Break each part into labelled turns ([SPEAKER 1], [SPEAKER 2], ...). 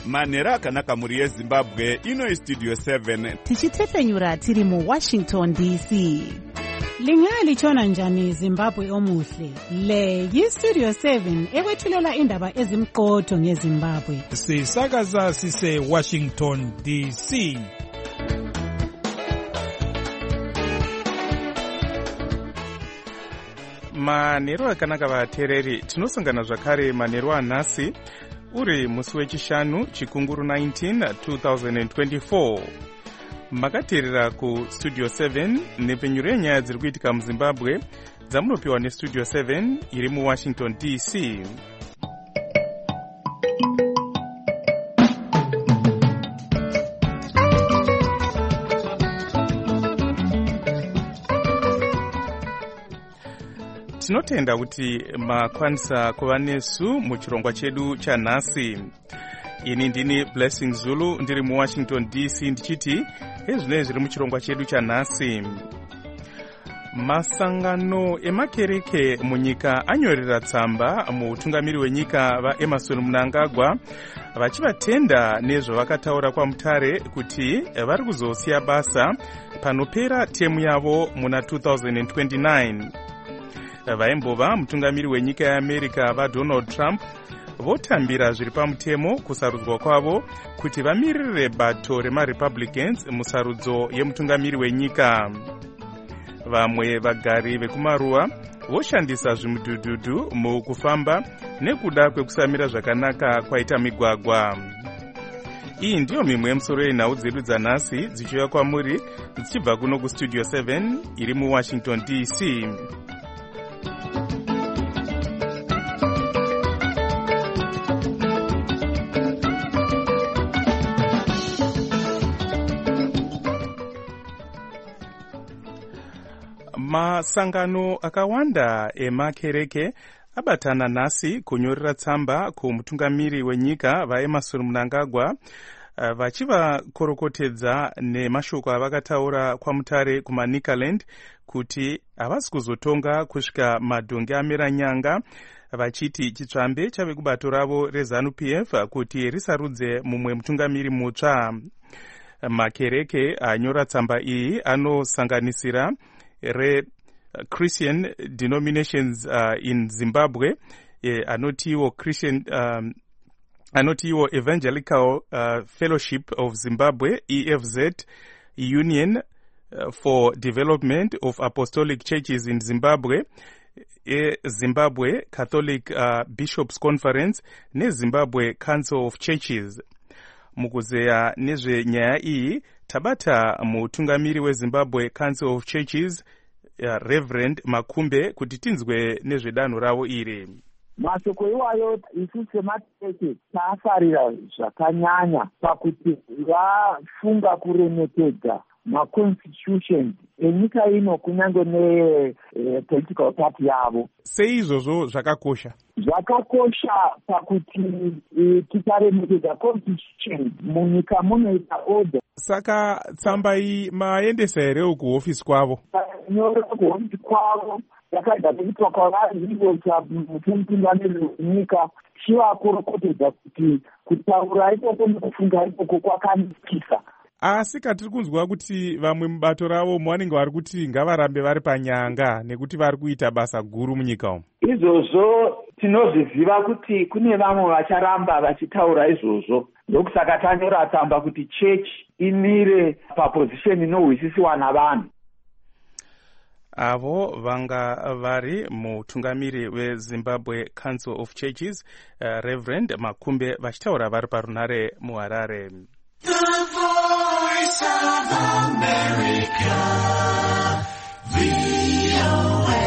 [SPEAKER 1] manhero akanaka muri yezimbabwe. Ino istudio 7
[SPEAKER 2] tichitefenyura tiri muWashington DC.
[SPEAKER 3] Lingalitshona njani Zimbabwe omuhle? Le yistudio 7 ekwethulela indaba ezimqotho ngeZimbabwe.
[SPEAKER 4] Sisakaza sise Washington DC.
[SPEAKER 5] Manhero akanaka vateereri, tinosangana zvakare manhero anhasi uri musi wechishanu chikunguru 19 2024. Makateerera kustudio 7 nepfenyuro yenyaya dziri kuitika muZimbabwe dzamunopiwa nestudio 7 iri muWashington DC. Tinotenda kuti makwanisa kuva nesu muchirongwa chedu chanhasi. Ini ndini Blessing Zulu ndiri muWashington DC ndichiti ezvinei zviri muchirongwa chedu chanhasi. Masangano emakereke munyika anyorera tsamba mutungamiri wenyika vaEmmerson Mnangagwa vachivatenda nezvavakataura kwaMutare kuti vari kuzosiya basa panopera temu yavo muna 2029. Vaimbova mutungamiri wenyika yeAmerica vaDonald Trump votambira zviri pamutemo kusarudzwa kwavo kuti vamirire bato remaRepublicans musarudzo yemutungamiri wenyika. Vamwe vagari vekumaruwa voshandisa zvimudhudhudhu mukufamba nekuda kwekusamira zvakanaka kwaita migwagwa. Iyi ndiyo mimwe yemusoro yenhau dzedu dzanhasi dzichiuya kwamuri dzichibva kuno kustudio 7 iri muWashington DC. Masangano akawanda emakereke abatana nhasi kunyorera tsamba kumutungamiri wenyika vaEmmerson Mnangagwa vachivakorokotedza nemashoko avakataura kwaMutare kumaNicaland kuti havasi kuzotonga kusvika madhonge amera nyanga, vachiti chitsvambe chave kubato ravo reZANU-PF kuti risarudze mumwe mutungamiri mutsva. Makereke anyora tsamba iyi anosanganisira Christian denominations in Zimbabwe, anotiwo Christian anotiwo Evangelical Fellowship of Zimbabwe EFZ, Union for Development of Apostolic Churches in Zimbabwe, Zimbabwe Catholic Bishops Conference neZimbabwe Council of Churches. Mukuzeya nezvenyaya iyi tabata mutungamiri weZimbabwe Council of Churches Reverend Makumbe kuti tinzwe nezvedanho ravo iri.
[SPEAKER 6] Mashoko iwayo isu semakereke taafarira zvakanyanya pakuti vafunga kuremekedza maconstitutions enyika ino kunyange nepolitical party yavo.
[SPEAKER 5] Sei izvozvo zvakakosha?
[SPEAKER 6] Zvakakosha pakuti tikaremekedza constitution munyika munoita order.
[SPEAKER 5] Saka tsamba iyi maendesa here kuhofisi kwavo?
[SPEAKER 6] Nyora kuhofisi kwavo yakaita kuitwa kwavari ivo mutungamiri wenyika chivakorokotedza kuti kutaura ikoko nekufunga ikoko kwakanakisa.
[SPEAKER 5] Asi katiri kunzwa kuti vamwe mubato ravo vanenge vari kuti ngavarambe vari panyanga nekuti vari kuita basa guru munyika umu.
[SPEAKER 7] Izvozvo tinozviziva kuti kune vamwe vacharamba vachitaura izvozvo. Ndokusaka tanyora tsamba kuti church imire papozisheni inohwisisiwa navanhu.
[SPEAKER 5] Avo vanga vari mutungamiri weZimbabwe Council of Churches Reverend Makumbe vachitaura vari parunare muHarare.
[SPEAKER 8] The Voice of America, VOA.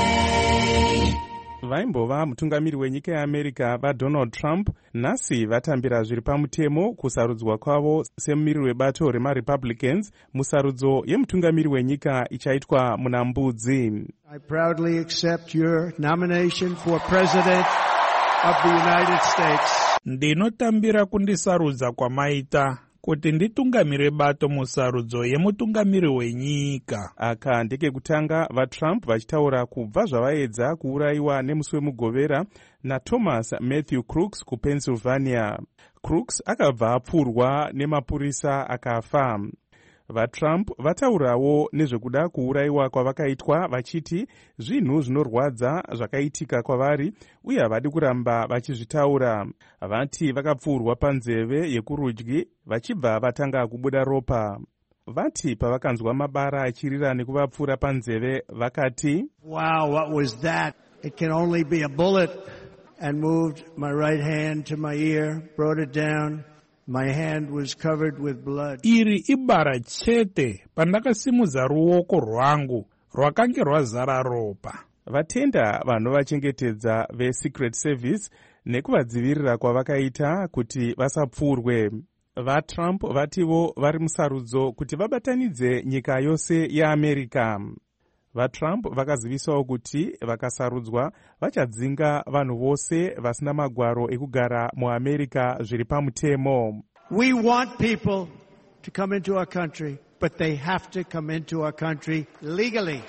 [SPEAKER 5] Vaimbova mutungamiri wenyika yeAmerica vaDonald Trump nhasi vatambira zviri pamutemo kusarudzwa kwavo semumiriri webato remaRepublicans musarudzo yemutungamiri wenyika ichaitwa muna Mbudzi.
[SPEAKER 9] I proudly accept your nomination for President of the United States.
[SPEAKER 4] Ndinotambira kundisarudza kwamaita kuti nditungamire bato musarudzo yemutungamiri wenyika.
[SPEAKER 5] Aka ndekekutanga vaTrump vachitaura kubva zvavaedza kuurayiwa nemusi wemugovera naThomas Matthew Crooks kuPennsylvania. Crooks akabva apfurwa nemapurisa akafa. VaTrump vataurawo nezvekuda kuurayiwa kwavakaitwa vachiti zvinhu zvinorwadza zvakaitika kwavari uye havadi kuramba vachizvitaura. Vati vakapfurwa panzeve yekurudyi vachibva vatanga kubuda ropa. Vati pavakanzwa mabara achirira nekuvapfura panzeve vakati,
[SPEAKER 9] Wow, what was that? It can only be a bullet. And moved my right hand to my ear, brought it down. My hand was covered with blood.
[SPEAKER 4] Iri ibara chete pandakasimudza ruoko rwangu rwakange rwazara ropa.
[SPEAKER 5] Vatenda vanovachengetedza veSecret Service nekuvadzivirira kwavakaita kuti vasapfurwe. VaTrump vativo vari musarudzo kuti vabatanidze nyika yose yeAmerika. VaTrump vakazivisawo kuti vakasarudzwa vachadzinga vanhu vose vasina magwaro ekugara muAmerika zviri pamutemo.
[SPEAKER 9] We want people to come into our country, but they have to come into our country legally.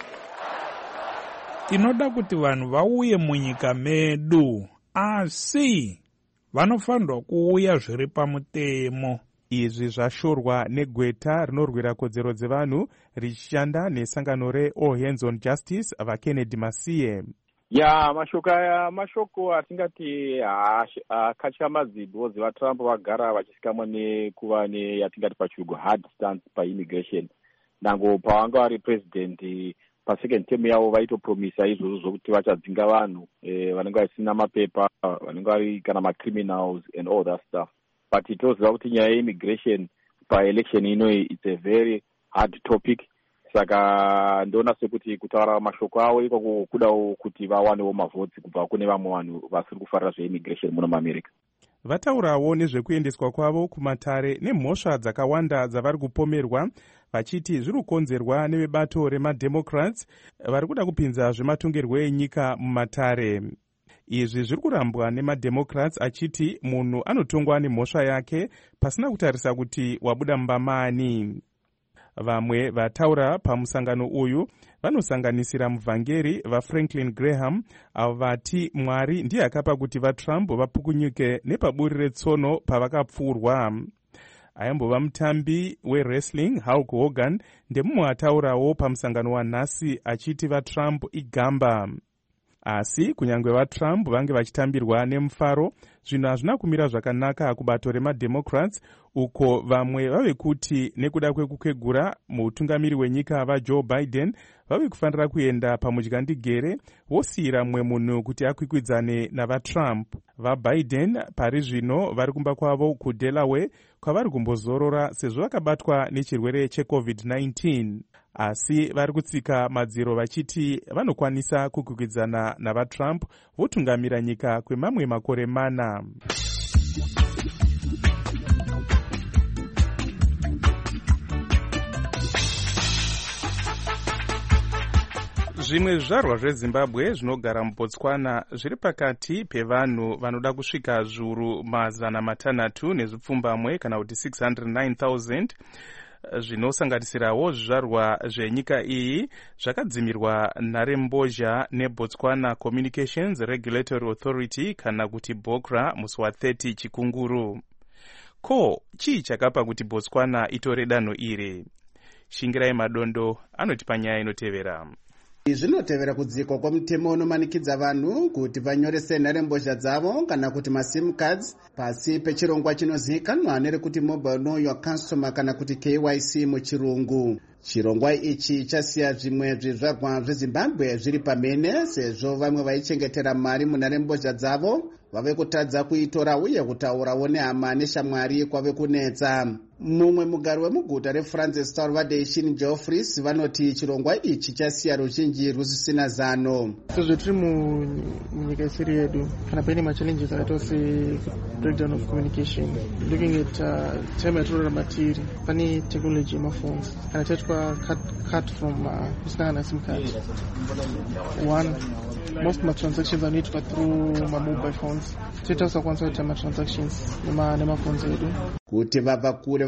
[SPEAKER 4] Tinoda kuti vanhu vauye munyika medu, asi vanofanirwa kuuya zviri pamutemo.
[SPEAKER 5] Izvi zvashorwa negweta rinorwira kodzero dzevanhu richishanda nesangano reAll Hands on Justice vaKennedy Masiye.
[SPEAKER 10] mashoko atingati akachamazi because vaTrump vagara vachisikamo nekuva yatingati pachirungu hard stance paimmigration. Nango pavanga vari president pasecond term yavo vaitopromisa izvozvo zvokuti vachadzinga vanhu vanenge vasina mapepa, vanenge vari kana macriminals and all that stuff. But toziva kuti nyaya yeimmigration paelection ino it's a very hard topic. Saka ndona sekuti kutaura mashoko avo ikoko kudawo kuti vawanewo mavhotsi kubva kune vamwe vanhu vasiri kufarira zveimmigration muno muAmerica.
[SPEAKER 5] Vataurawo nezvekuendeswa kwavo kumatare nemhosva dzakawanda dzavari kupomerwa vachiti zviri kukonzerwa nevebato remademocrats vari kuda kupinza zvematongerwo enyika mumatare. Izvi zviri kurambwa nemademocrats achiti munhu anotongwa nemhosva yake pasina kutarisa kuti wabuda mbamani. Vamwe vataura pamusangano uyu vanosanganisira muvhangeri vaFranklin Graham avo vati Mwari ndiye akapa kuti vaTrump vapukunyuke nepaburi retsono pavakapfurwa. Aimbova mutambi wewrestling Hulk Hogan ndemumwe ataurawo pamusangano wanhasi achiti vaTrump igamba. Asi kunyange vaTrump vange vachitambirwa nemufaro, zvinhu hazvina kumira zvakanaka kubato remademocrats, uko vamwe vave kuti nekuda kwekukwegura muutungamiri wenyika vaJoe Biden vave kufanira kuenda pamudyandigere vosiyira mumwe munhu kuti akwikwidzane navaTrump. VaBiden pari zvino vari kumba kwavo kuDelaware kwavari kumbozorora sezvo vakabatwa nechirwere cheCovid-19. Asi vari kutsika madziro vachiti vanokwanisa kukwikwidzana navaTrump votungamira nyika kwemamwe makore mana. Zvimwe zvizvarwa zveZimbabwe zvinogara muBotswana zviri pakati pevanhu vanoda kusvika zviuru 600 nezvipfumbamwe kana kuti 609,000 zvinosanganisirawo zvizvarwa zvenyika iyi zvakadzimirwa nharembozha neBotswana Communications Regulatory Authority kana kuti BOCRA musi wa30 chikunguru. Ko, chii chakapa kuti Botswana itore danho iri? Shingirai Madondo anoti panyaya inotevera.
[SPEAKER 11] Zvinotevera kudzikwa kwamutemo unomanikidza vanhu kuti vanyorese nharembozha dzavo kana kuti maSIM cards pasi pechirongwa chinozivikanwa nerekuti Mobile Know Your Customer kana kuti KYC muchirungu. Chirongwa ichi chasiya zvimwe zvizvarwa zveZimbabwe zviri pamhene sezvo vamwe vaichengetera mari munharembozha dzavo vave kutadza kuitora uye kutaurawo nehama neshamwari kwave kunetsa. Mumwe mugari wemuguta reFrancis Salvador Geoffreys vanoti chirongwa ichi chasiya ruzhinji rusisina zano.
[SPEAKER 12] Sezvo tiri munyika isiri yedu kana paine machallenges akaita se-breakdown of communication, looking at time yatorarama tiri, pane technology yemaphones kana chaitwa cut from kusangana SIM card. One, most transactions anoitwa through mobile phones. Toita usakwanisa kuita transactions nemaphones edu.
[SPEAKER 11] Kuti vabva kure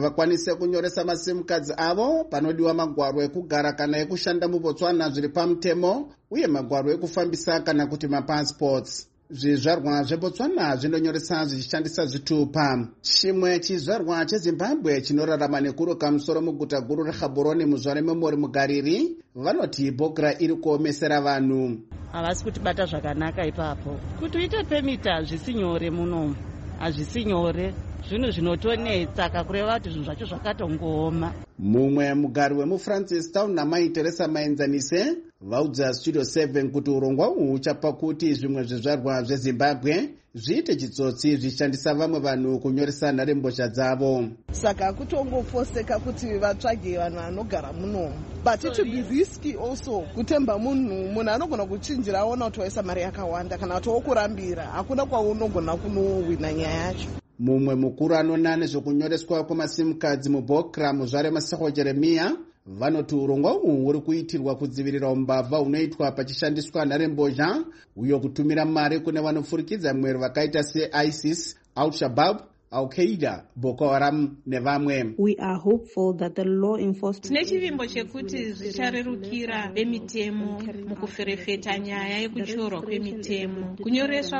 [SPEAKER 11] vakwanise kunyoresa masimukadzi avo panodiwa magwaro ekugara kana ekushanda mubotswana zviri pamutemo uye magwaro ekufambisa kana kuti mapassports. Zvizvarwa zvebotswana zvinonyoresa zvichishandisa zvitupa. Chimwe chizvarwa chezimbabwe chinorarama nekuruka musoro muguta guru reGaborone muzvare memori mugariri vanoti bogra iri kuomesera vanhu.
[SPEAKER 2] Havasi kutibata zvakanaka ipapo. Kuti uite pemita hazvisi nyore munomu. Hazvisi nyore. Zvinhu zvinotonetsa kakureva kuti zvinhu zvacho zvakatongooma.
[SPEAKER 11] Mumwe mugari wemuFrancistown naMai Teresa Maenzanise vaudza Studio 7 kuti urongwa uhu huchapa kuti zvimwe zvizvarwa zveZimbabwe zviite chitsotsi zvishandisa vamwe vanhu kunyoresa nharembozha dzavo.
[SPEAKER 13] Saka kutongofoseka kuti vatsvage vanhu vanogara munomu. But it will be risky also kutemba munhu anogona kuchinjira aona kuti waisa mari yakawanda kana kuti wokurambira hakuna kwaunogona kunowina nyaya yacho.
[SPEAKER 11] Mumwe mukuru anona nezvokunyoreswa kwemasimukadzi mubokra muzvare Maseko Jeremia vanoti urongwa uhu huri kuitirwa kudzivirira umbavha hunoitwa pachishandiswa nharembozha uyo kutumira mari kune vanopfurikidza mwero vakaita seISIS, Al-Shabaab, Al-Qaeda, Boko Haram nevamwe.
[SPEAKER 14] We are hopeful that the law enforcement
[SPEAKER 15] tine chivimbo chekuti zvicharerukira vemitemo mukuferefeta nyaya yekuchorwa kwemitemo. Kunyoreswa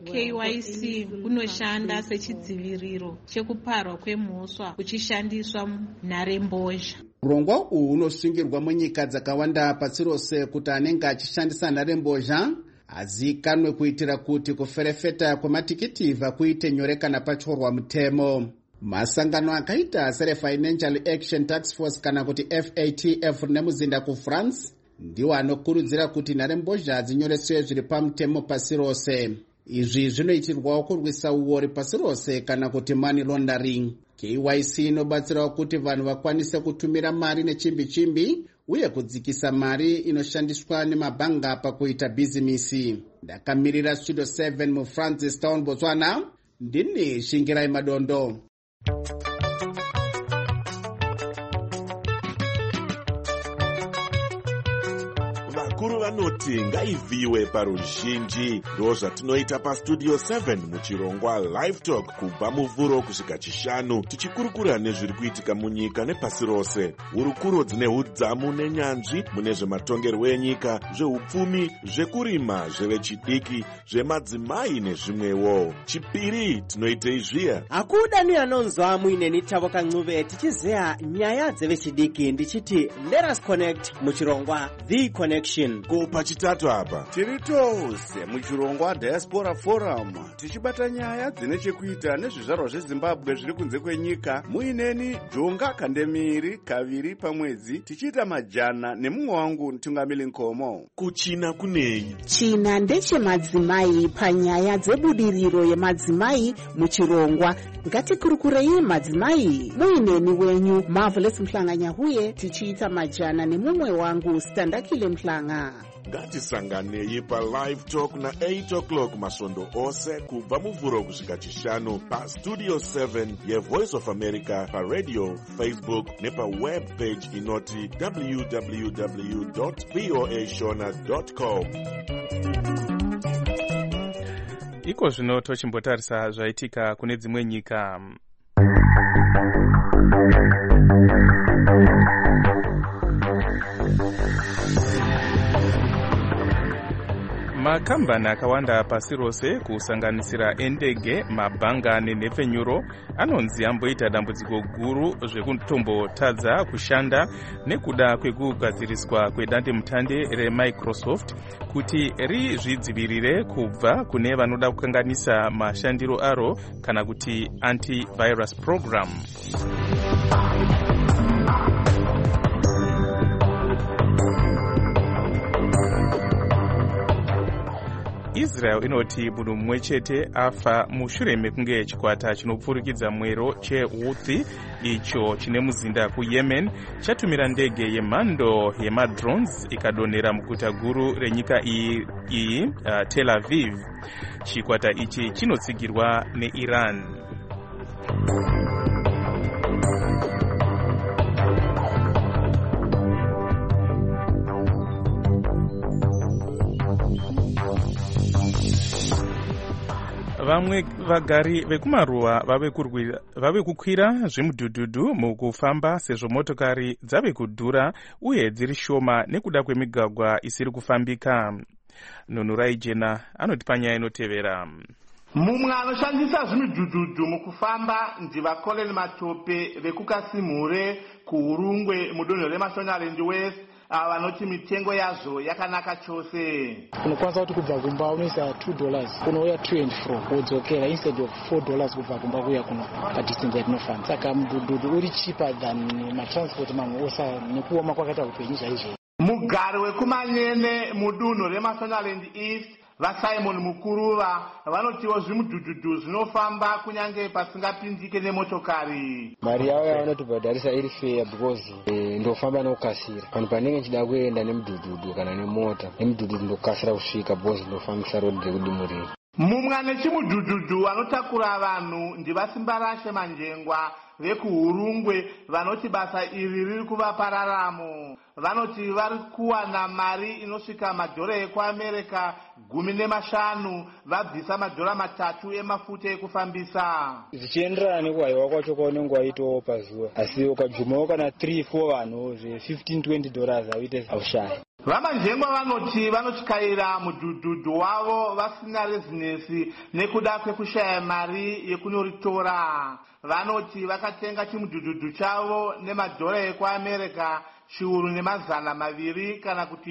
[SPEAKER 15] kweKYC kunoshanda sechidziviriro chekuparwa kwemhosva kuchishandiswa nharembozha.
[SPEAKER 11] Urongwa uhu hunosungirwa munyika dzakawanda pasi rose kuti anenge achishandisa nharembozha azikanwe kuitira kuti kuferefeta kwematikiti kuite nyore kana pachorwa mutemo. Masangano akaita seRefinancial Action Task Force kana kuti FATF nemuzinda kuFrance ndiwo anokurudzira kuti nharembozha dzinyoreswe zviri pamutemo pasi rose. Izvi zvinoitirwawo kurwisa uori pasi rose kana kuti money laundering. KYC inobatsirawo kuti vanhu vakwanise kutumira mari nechimbi-chimbi uye kudzikisa mari inoshandiswa nemabhanga pakuita bhizimisi. Ndakamirira Studio 7 muFrancistown, Botswana, ndini Shingirai Madondo.
[SPEAKER 1] Vakuru vanoti ngaivhiwe paruzhinji. Ndo zvatinoita paStudio 7 muchirongwa Live Talk kubva muvhuro kusvika chishanu tichikurukura nezviri kuitika munyika nepasi rose. Hurukuro dzine udzamu nenyanzvi mune zvematongerwo enyika, zveupfumi, zvekurima, zvevechidiki, zvemadzimai nezvimwewo. Chipiri tinoitei zviya.
[SPEAKER 16] Akuda ni anonzwa muineni Tavo Kancuve tichizeya nyaya dzevechidiki ndichiti let us connect muchirongwa The Connection.
[SPEAKER 1] Ko pachitatu apa
[SPEAKER 17] tiri tose muchirongwa Diaspora Forum tichibata nyaya dzine chekuita nezvizvarwa zveZimbabwe zviri kunze kwenyika. Muineni Jonga Kandemiri kaviri pamwedzi tichiita majana nemumwe wangu Tungamili Nkomo.
[SPEAKER 1] Kuchina kunei?
[SPEAKER 2] China ndechemadzimai panyaya dzebudiriro yemadzimai muchirongwa. Ngatikurukurei madzimai. Muineni wenyu Marvelous Mhlanganyahuye tichiita majana nemumwe wangu Standakile Mhlanga.
[SPEAKER 1] Ngatisanganei paLive Talk na 8 o'clock masvondo ose kubva muvhuro kusvika chishanu paStudio 7 yeVoice of America paradio, Facebook nepaweb page inoti www.voashona.com.
[SPEAKER 5] Iko zvino tochimbotarisa zvaitika kune dzimwe nyika. Makambani akawanda pasi rose kusanganisira endege, mabhanga nenhepfenyuro anonzi amboita dambudziko guru zvekutombotadza kushanda nekuda kwekugadziriswa kwedandemutande reMicrosoft kuti rizvidzivirire kubva kune vanoda kukanganisa mashandiro aro kana kuti antivirus program. Israel inoti munhu mumwe chete afa mushure mekunge chikwata chinopfurikidza mwero cheHouthi icho chine muzinda kuYemen chatumira ndege yemhando yemadrones ikadonhera muguta guru renyika iyi Tel Aviv. Chikwata ichi chinotsigirwa neIran. vamwe vagari vekumaruwa vave kukwira zvemudhudhudhu mukufamba sezvo motokari dzave kudhura uye dziri shoma nekuda kwemigwagwa isiri kufambika. Nunurai Jena anotipa nyaya inotevera.
[SPEAKER 18] Mumwe anoshandisa zvimudhudhudhu mukufamba ndivaColin Matope vekukasimhure kuhurungwe mudonho reMashonaland West, vanoti mitengo yazvo yakanaka chose.
[SPEAKER 19] Unokwanisa kuti kubva kumba unoisa $2 unouya to and fro wodzokera instead of $4 kubva kumba kuya kuno padistance yatinofamba. Saka mudhudhudhu uri cheaper than matransport mamwe osa nekuoma kwakaita upenyu chaizvo.
[SPEAKER 18] Mugari wekumanyene mudunhu reMashonaland East vaSimon Mukuruva vanotiwo zvimudhudhudhu zvinofamba kunyange pasingapindike nemotokari.
[SPEAKER 20] Mari yavo yavanotibhadharisa iri fair because ndofamba nokasira. Vanhu panenge nchida kuenda nemudhudhudhu kana nemota, nemudhudhudhu ndokasira kusvika because ndofambisa road rekudimurira.
[SPEAKER 18] Mumwe ane chimudhudhudhu anotakura vanhu ndivaSimbarashe Manjengwa vekuhurungwe vanoti basa iri riri kuvapa raramo. Vanoti vari kuwana mari inosvika madhora ekuAmerica 15 vabvisa madhora 3 emafuta ekufambisa.
[SPEAKER 20] Zvichienderana nekuhaiwa kwacho kwaunenge waitawo pazuva, asi ukabvumawo kana 3-4 vanhu $15-20 avite aushaya.
[SPEAKER 18] Vamanjengwa vanoti vanotyaira mudhudhudhu wavo vasina rezinesi nekuda kwekushaya mari yekunoritora. Vanoti vakatenga chimudhudhudhu chavo nemadhora ekuAmerica $200 kana kuti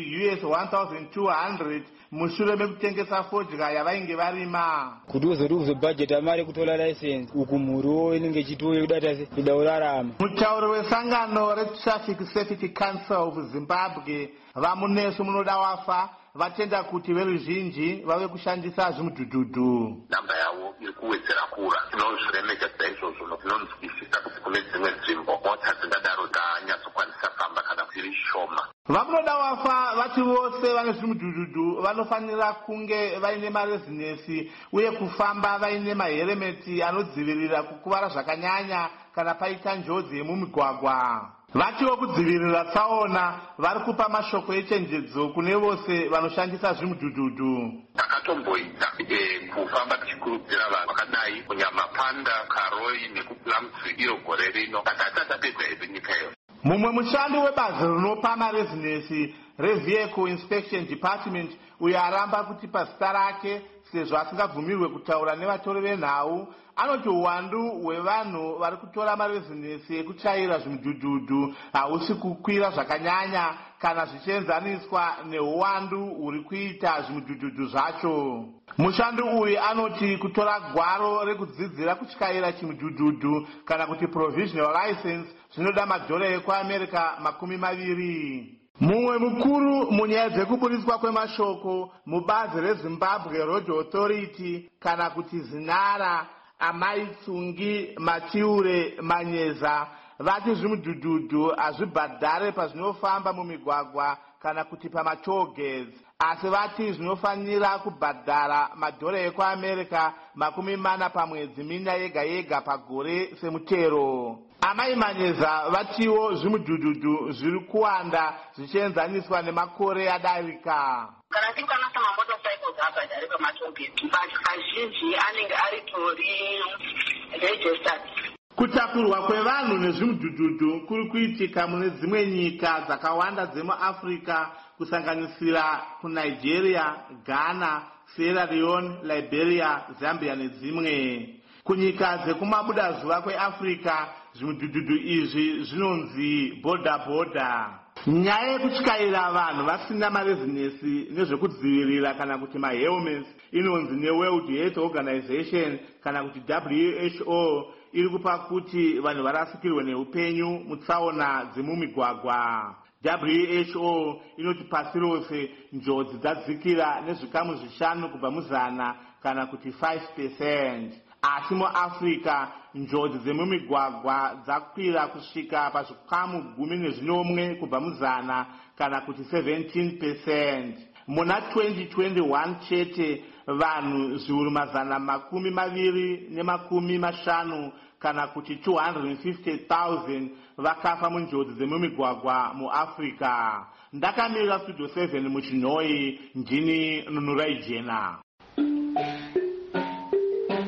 [SPEAKER 18] $1,200 mushure mekutengesa fodya yavainge varima.
[SPEAKER 20] Kuti uzoti uzobhajeta mari kutola license uku mhuriwo inenge ichitouya kudata ida urarama.
[SPEAKER 18] Mutauri wesangano reTraffic Safety Council of Zimbabwe vamunesu munoda wafa vatenda kuti veruzhinji vave kushandisa zvimudhudhudhu.
[SPEAKER 21] Namba yavo iri kuwedzera kura. Tinozviremekedza izvozvo nokunonzwisisa kuti kune dzimwe nzvimbo mota dzingadaro dzanyatsokwanisa famba kana dziri shoma.
[SPEAKER 18] Vamunoda wafa vati vose vane zvimudhudhudhu vanofanira kunge vaine marezinesi uye kufamba vaine maheremeti anodzivirira kukuvara zvakanyanya kana paita njodzi yemumigwagwa. Vatiwo kudzivirira tsaona vari kupa mashoko echenjedzo kune vose vanoshandisa zvimudhudhudhu.
[SPEAKER 21] Takatomboita kufamba tichikurudzira vanhu vakadai kuNyamapanda, Karoi nekuPlumtree iro gore rino. Tatatapedza idzo nyika iyo.
[SPEAKER 18] Mumwe mushandi webazi rinopa marezinesi reVehicle Inspection Department uyo aramba kuti pazita rake sezvo asingabvumirwe kutaura nevatori venhau, anoti uwandu hwevanhu vari kutora marezinesi ekuchaira zvimudhudhudhu hausi kukwira zvakanyanya kana zvichienzaniswa neuwandu huri kuita zvimudhudhudhu zvacho. Mushandi uyu anoti kutora gwaro rekudzidzira kutyaira chimudhudhudhu kana kuti provisional license zvinoda madhora ekuAmerica 20. Mumwe mukuru munyaya dzekuburiswa kwemashoko mubazi reZimbabwe Road Authority kana kuti ZINARA, Amai Tsungi Matiure Manyeza vati zvimudhudhudhu hazvibhadhare pazvinofamba mumigwagwa kana kuti pamatoll gates, asi vati zvinofanira kubhadhara madhora ekuAmerica 40 pamwedzi mina yega yega pagore semutero. Amai Manyeza vatiwo zvimudhudhudhu zviri kuwanda zvichienzaniswa nemakore adarika.
[SPEAKER 22] Kana tikanasa mamotorcycles abhadhare pamatoll gate, but kazhinji anenge aritori registered.
[SPEAKER 18] Kutakurwa kwevanhu nezvimudhudhudhu kuri kuitika mune dzimwe nyika dzakawanda dzemuAfrica kusanganisira kuNigeria, Ghana, Sierra Leone, Liberia, Zambia nedzimwe. Kunyika dzekumabudazuva kweAfrica zvimudhudhudhu izvi zvinonzi boda. Nyaya yekutyaira vanhu vasina marezinesi nezvekudzivirira kana kuti mahelmets inonzi neWorld Health Organization kana kuti WHO iri kupa kuti vanhu varasikirwe neupenyu mutsaona dzemumigwagwa. WHO inoti pasi rose njodzi dzadzikira nezvikamu 5 kubva mu100 kana kuti 5%. Asi muAfrica njodzi dzemumigwagwa dzakwira kusvika pazvikamu 11 kubva mu100 kana kuti 17%. Muna 2021 chete vanhu 250,000 kana kuti 250,000 vakafa munjodzi dzemumigwagwa muAfrica. Ndakamirira Studio 7 muChinoi, ndini Nunurai Jena.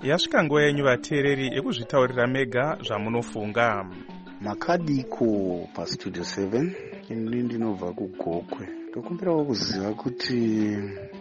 [SPEAKER 5] yasvika nguva yenyu vateereri yekuzvitaurira mega zvamunofunga.
[SPEAKER 3] Makadiko pastudio 7 ini ndinobva kugokwe. Ndokumbirawo kuziva kuti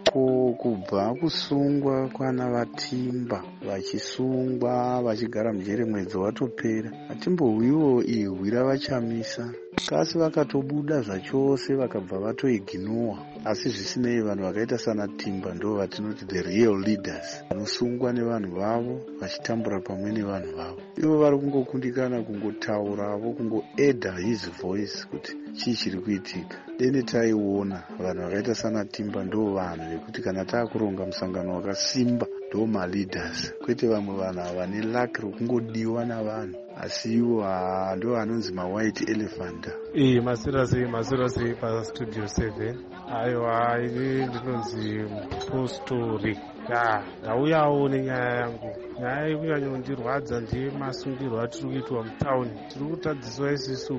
[SPEAKER 3] kubva kusungwa kwana Vatimba vachisungwa vachigara mujere mwedzi watopera, Vatimbohwiwo ihwi ravachamisa kasi vakatobuda zvachose vakabva vatoiginowa. Asi zvisinei, vanhu vakaita sana Timba ndo vatinoti the real leaders, vanosungwa nevanhu vavo vachitambura pamwe nevanhu vavo. Ivo vari kungokundikana kungotauravo, kungoedha his voice kuti chii chiri kuitika. Dende taiona vanhu vakaita sana Timba ndo vanhu vekuti kana taakuronga musangano wakasimba ndo maleaders, kwete vamwe vanhu vane laki rokungodiwa navanhu, asi ivo ndo vanonzi mawhite elephant.
[SPEAKER 6] Mazirasi pastudio 7. Aiwa, ini ndinonzi postori. Ndauyawo nenyaya yangu. Nyaya yekunyanyondirwadza ndemasungirwo atiri kuitwa mutauni. Tiri kutadziswa isusu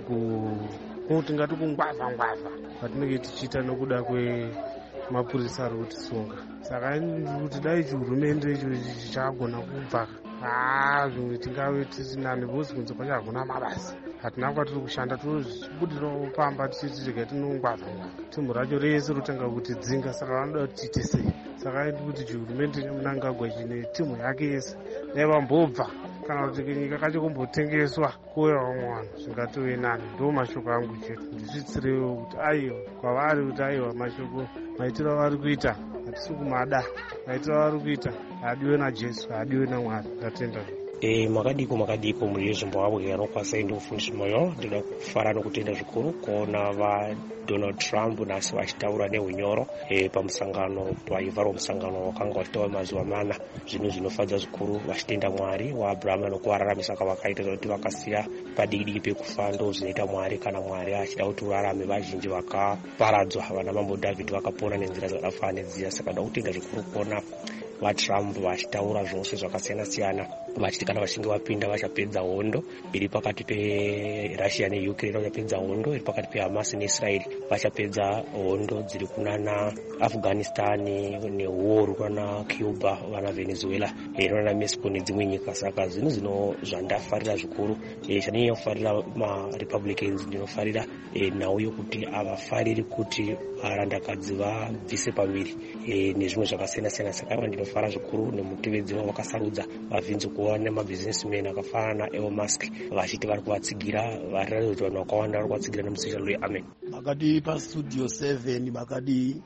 [SPEAKER 6] kuti ngati kungwavha patinenge tichiita nokuda kwemapurisa ari kutisunga. Saka kuti dai chihurumende icho chagona kubva zvimwe tingave tisina nevosi kunze kwacho hakuna mabasa. Hatina kwatiri kushanda, tozvibudirawo pamba tichirega tinongwavha. Timhu racho rese rotanga kuti dzinga, saka vanoda kuti tiite sei. Saka kuti chihurumende neMnangagwa chine timu yake yese dai vambobva, kana kuti nyika kacho kumbotengeswa kuuya vamwe vanhu zvingatove nani. Ndo mashoko angu chete, ndizvitsirewo kuti aiwa kwavari, kuti aiwa mashoko maitiro avari kuita hatisi kumada, maitiro avari kuita haadiwe naJesu, haadiwe naMwari. Ndatenda.
[SPEAKER 23] Makadiko muri Zimbabwe anokwasai ndikufundisa moyo. Ndinoda kufara nokutenda zvikuru kuona vaDonald Trump nasi vachitaura neunyoro pamusangano paivhara musangano wakanga wachitaura mazuva mana. Zvinhu zvinofadza zvikuru, vachitenda Mwari waAbrahama nokuvararamisa kwavakaita kuti vakasiya padiki pekufa ndo zvinoita Mwari. Kana Mwari achida kuti vararame vazhinji vakaparadzwa, vana mambo David vakapona nenzira dzakafanana nedziya. Saka ndoda kutenda zvikuru kuona vaTrump vachitaura zvose zvakasiyana-siyana, vachiti kana vachinge vapinda vachapedza hondo iri pakati peRussia neUkraine, vachapedza hondo iri pakati peHamas neIsrael, vachapedza hondo dziri kunana Afghanistan newar kunana Cuba, vana Venezuela, nana Mexico nedzimwe nyika. Saka zvinhu zvandafarira zvikuru, chandinonyanya kufarira maRepublicans, ndinofarira nhau yokuti havafariri kuti varandakadzi vabvise pamiri nezvimwe zvakasiyana-siyana. Saka ndinofara zvikuru nemutevedzi wavo vakasarudza vabvinzi kuva nemabhizinesimeni akafanana naElon Musk vachiti vari kuvatsigira, variratidza kuti vanhu vakawanda vari kuvatsigira nemusishalo weAmen.
[SPEAKER 24] Makadi pastudio 7 makadi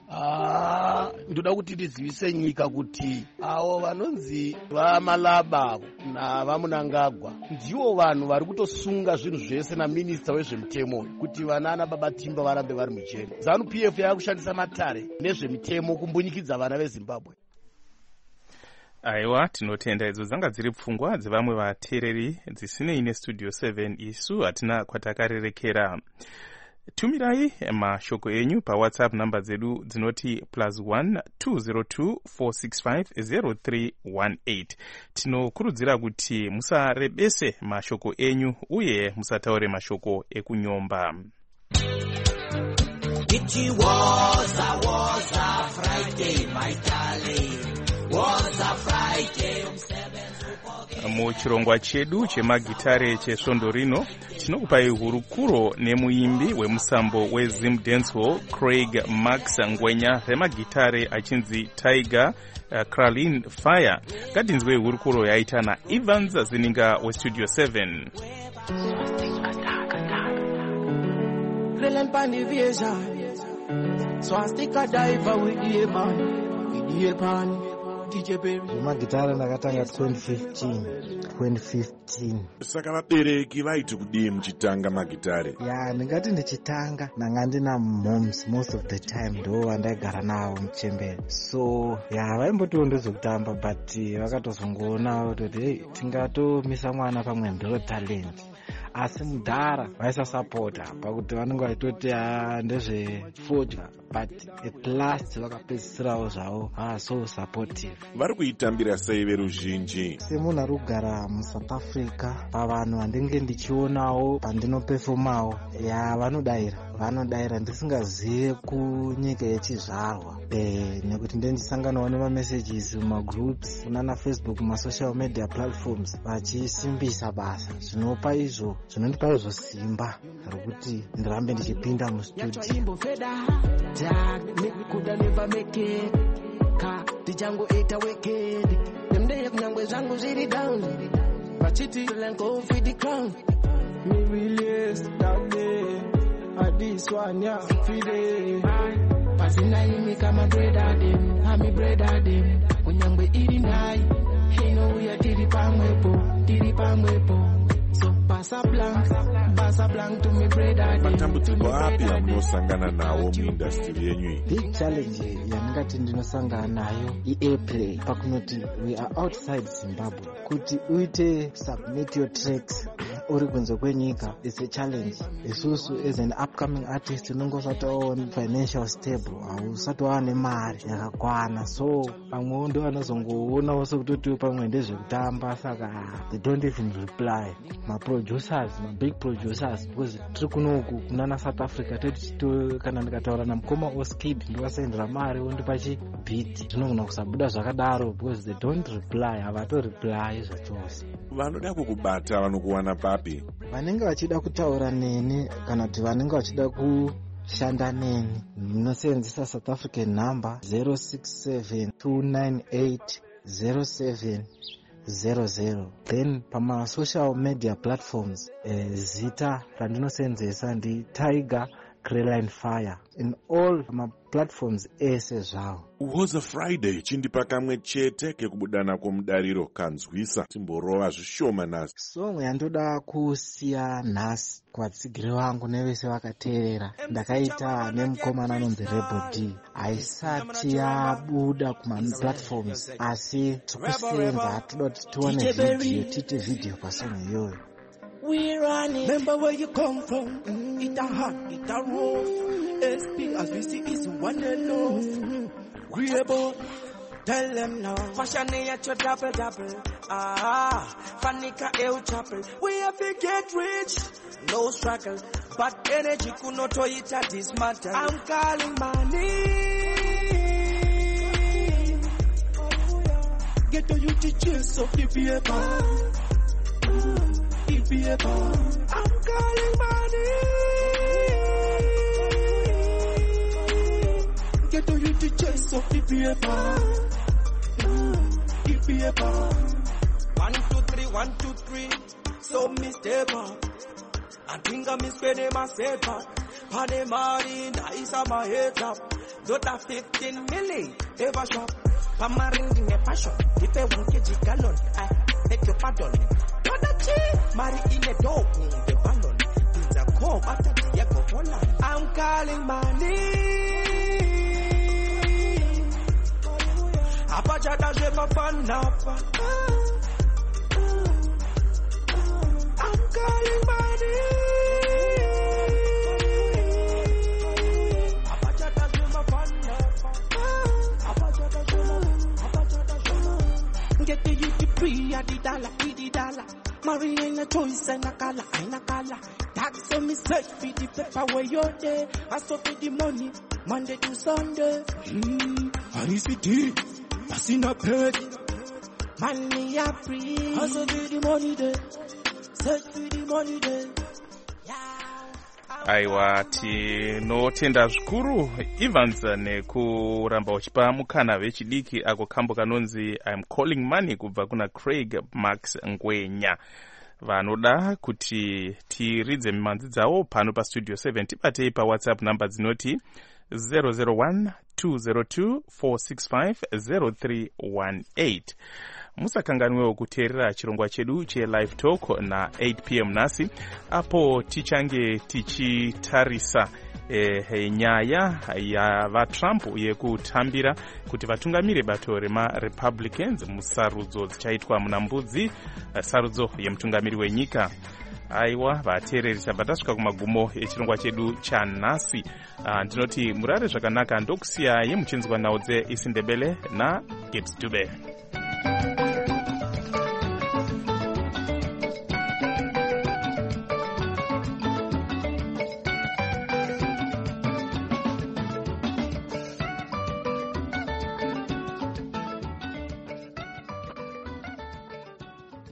[SPEAKER 24] ndoda kuti ndizivise nyika kuti avo vanonzi vaMalaba navaMnangagwa ndivo vanhu vari kutosunga zvinhu zvese naminista wezvemutemo kuti vanana Baba Timba varambe vari mujeri. ZANU-PF yakushandisa matare nezvemitemo kumbunyikidza vana veZimbabwe.
[SPEAKER 5] Aiwa, tinotenda idzo dzanga dziri pfungwa dzevamwe vateereri dzisinei nestudio 7. Isu hatina kwatakarerekera. Tumirai mashoko enyu paWhatsApp namba dzedu dzinoti +1 202 465 0318. Tinokurudzira kuti musarebese mashoko enyu uye musataure mashoko ekunyomba.
[SPEAKER 8] It was a Friday, my darling. Was a Friday.
[SPEAKER 5] Muchirongwa chedu chemagitare chesvondo rino tinokupai hurukuro nemuimbi wemusambo weZim Dancehall Craig Max Ngwenya remagitare achinzi Tiger Kralin Fire. Ngadinzwe hurukuro yaita naEvans Zininga westudio 7.
[SPEAKER 8] Kralin Pandivision Swastika diver with the man
[SPEAKER 25] magitara ndakatanga 2015.
[SPEAKER 1] Saka vabereki vaiti kudii muchitanga magitare?
[SPEAKER 25] Ndingati ndichitanga ndanga ndina moms most of the time ndo vandaigara navo muchembere, so vaimbotiwo ndozokutamba but vakatozongoona kuti tingatomisa mwana pamwe ndiro talent. Asi mudhara vaisasapota pakuti vanenge vaitoti ndezvefodya but at last vakapedzisirawo zvavo so supportive.
[SPEAKER 1] Vari kuitambira sei veruzhinji?
[SPEAKER 25] Semunhu ari kugara muSouth Africa, pavanhu vandinge ndichionawo pandinopefomawo, vanodaira ndisingazive kunyika yechizvarwa, nekuti ndendisanganawo nemamessages mumagroups kunana Facebook, masocial media platforms, vachisimbisa basa. Zvinopa izvo simba rokuti ndirambe ndichipinda mustudio.
[SPEAKER 8] This one, yeah, fide. Pasina imi kama breda dem, ami breda dem. Kunyangwe iri nai, hino uya tiri pamwepo. So pasa blank to me breda dem.
[SPEAKER 1] Matambudziko api amunosangana nawo muindustry yenyu?
[SPEAKER 25] Big challenge yandingati ndinosangana nayo iAirplay. Pakunoti we are outside Zimbabwe. Kuti uite submit your tracks uri kunze kwenyika is a challenge. Isusu as an upcoming artist unongosati on financial stable, hausati wane mari yakakwana, so pamwe ndo vanozongoona sekutoti pamwe ndezvekutamba, saka they don't even reply. Big producers, because tiri kunoku kunana South Africa teti kana ndikataura namukoma Oskid ndivasendera mari ondipa chibhiti, zvinogona kusabuda zvakadaro because they don't reply, havatoreply zvachose.
[SPEAKER 1] Vanoda kukubata vanokuwana papi?
[SPEAKER 25] Vanenge vachida kutaura neni kana kuti vanenge vachida kushanda neni, ndinosenzesa South African number 0672980700. Then pama social media platforms zita randinosenzesa ndi Tiger Creline Fire in all my platforms ese zvavo.
[SPEAKER 1] Woza Friday chindipa kamwe chete kekubudana kwomudariro kanzwisa timborova zvishoma nhasi.
[SPEAKER 25] Song yandoda kusiya nhasi kuvatsigiri vangu nevese vakateerera ndakaita nemukomana anonzi Rebel D. Haisati yabuda kumaplatforms, asi tikusenza toda kuti tione video, tiite video pasong iyoyo.
[SPEAKER 8] We run it. Remember where you come from. It a hot, it a rough. SP as we see is one and love. We about tell them now. Fashion at your double. Fanika el chapel. We have to get rich. No struggle. But energy could not toy it at this matter. I'm calling money. Get to you to chase of the paper. I'm calling money. Get to you to chase up the paper. 1, 2, 3, 1, 2, 3. So me step up. I think I'm spending my step up. Panemari, nice on my head up. Don't have 15 million, ever shop. Pamaring in a passion. If I 1 kg gallon, I take your pardon. Mari in a dog, the ballon. It's a call, but I'm calling money. Apachata jema panapa. I'm calling money. Apachata jema panapa. Apachata jema. Get the free at the dollar. Marry ain't a choice and a color, Tax on me search for the paper where you're there. I saw for the money, Monday to Sunday. How is it deep? Passing up head. Money are free. I saw for the money there. Search for the money there.
[SPEAKER 5] Aiwa, tinotenda zvikuru Evans nekuramba uchipa mukana vechidiki ako kambo kanonzi I'm calling money kubva kuna Craig Max Ngwenya. Vanoda kuti tiridze mimanzi dzavo pano pa Studio 7 tibatei pa WhatsApp number dzinoti 001-202-465-0318. Musakanganwewo kuteerera chirongwa chedu che-Live Talk na 8 p.m. nasi, apo tichange tichitarisa nyaya yavaTrump yekutambira kuti vatungamire bato rema-Republicans musarudzo dzichaitwa muna Mbudzi, sarudzo yemutungamiri wenyika. aiwa vateereri tabva tasvika kumagumo echirongwa chedu chanhasi. Ndinoti murare zvakanaka, ndokusiya yemuchinzwa nhau dzeIsindebele naGibbs Dube.